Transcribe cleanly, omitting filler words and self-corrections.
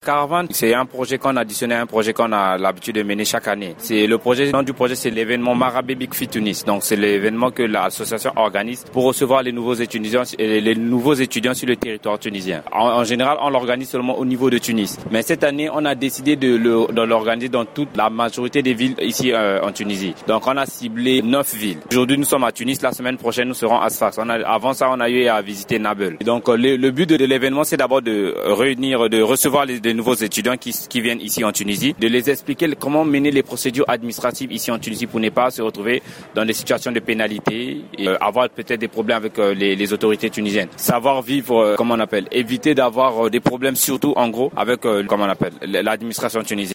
Caravane, c'est un projet qu'on a additionné à un projet qu'on a l'habitude de mener chaque année. Le nom du projet, c'est l'événement Marabe Big Fit Tunis. Donc, c'est l'événement que l'association organise pour recevoir les nouveaux étudiants sur le territoire tunisien. En général, on l'organise seulement au niveau de Tunis. Mais cette année, on a décidé de l'organiser dans toute la majorité des villes ici en Tunisie. Donc, on a ciblé 9 villes. Aujourd'hui, nous sommes à Tunis. La semaine prochaine, nous serons à Sfax. Avant ça, on a eu à visiter Nabeul. Et donc, le but de l'événement, c'est d'abord de recevoir les nouveaux étudiants qui viennent ici en Tunisie, de les expliquer comment mener les procédures administratives ici en Tunisie pour ne pas se retrouver dans des situations de pénalité et avoir peut-être des problèmes avec les autorités tunisiennes. Savoir vivre, éviter d'avoir des problèmes surtout en gros avec l'administration tunisienne.